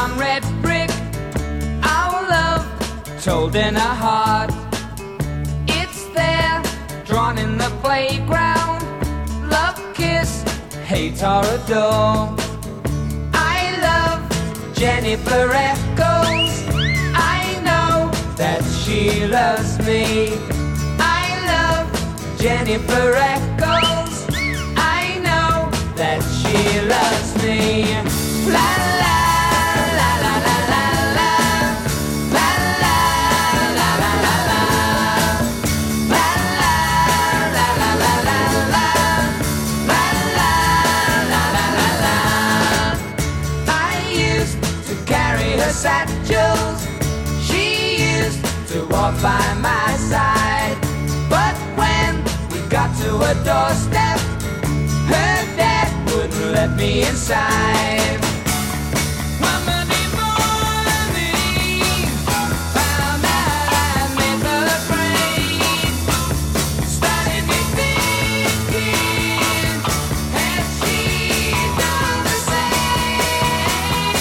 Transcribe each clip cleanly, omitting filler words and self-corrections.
on red brick, our love told in a heart. It's there, drawn in the playground. Love, kiss, hate or adore. I love Jennifer Echoes. I know that she loves me. I love Jennifer Echoes. I know that she loves me. La la la la la la la. La la la la la la. La la la la la la la. La la la la la la. I used to carry her satchels. She used to walk by my side. But when we got to her doorstep, her dad wouldn't let me inside. One Monday morning, found out I made her afraid. Started me thinking, had she done the same?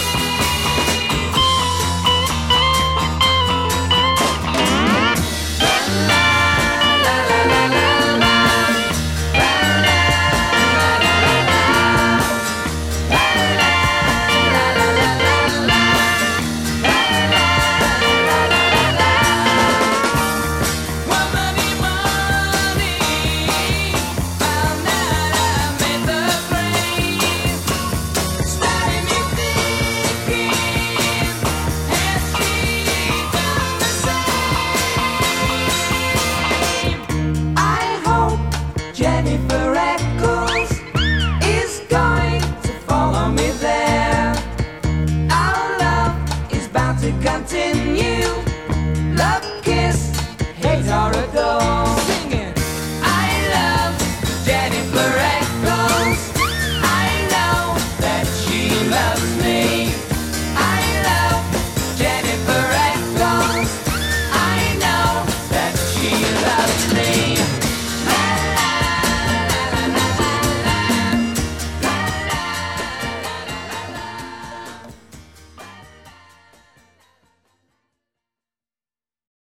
La la la la la la. La la la la la la. La la la la la la la. La la la la la la. One Monday morning, found out I made the grade. Started me thinking, has she done the same? I hope Jennifer Echoes is going to follow me there. Our love is bound to continue.